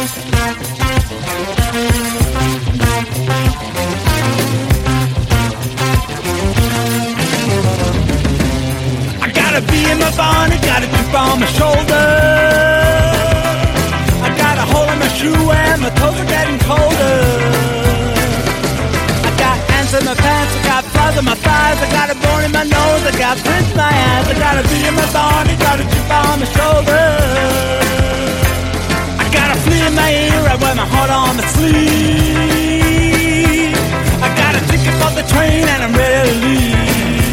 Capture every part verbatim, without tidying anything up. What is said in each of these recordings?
Gotta be in my barn, I got a chip on my shoulder. I got a hole in my shoe and my toes are getting colder. I got ants in my pants, I got flies on my thighs, I got a bone in my nose, I got prints in my hands. I gotta be in my barn, I got a chip on my shoulder. I got a flea in my ear, I wear my heart on my sleeve. I got a ticket for the train and I'm ready to leave.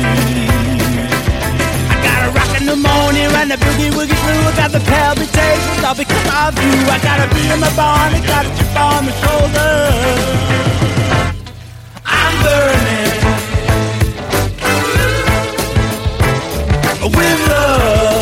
Pneumonia and the boogie woogie flu. I got the palpitations all because of you. I gotta be in my barn, I got a chip on my shoulder. I'm burning with love.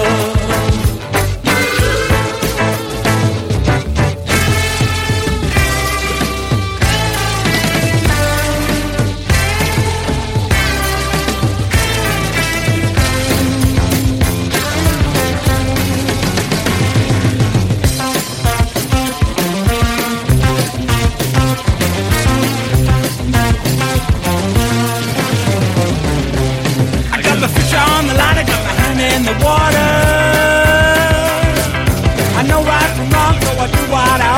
In the water, I know right from wrong, so I do what I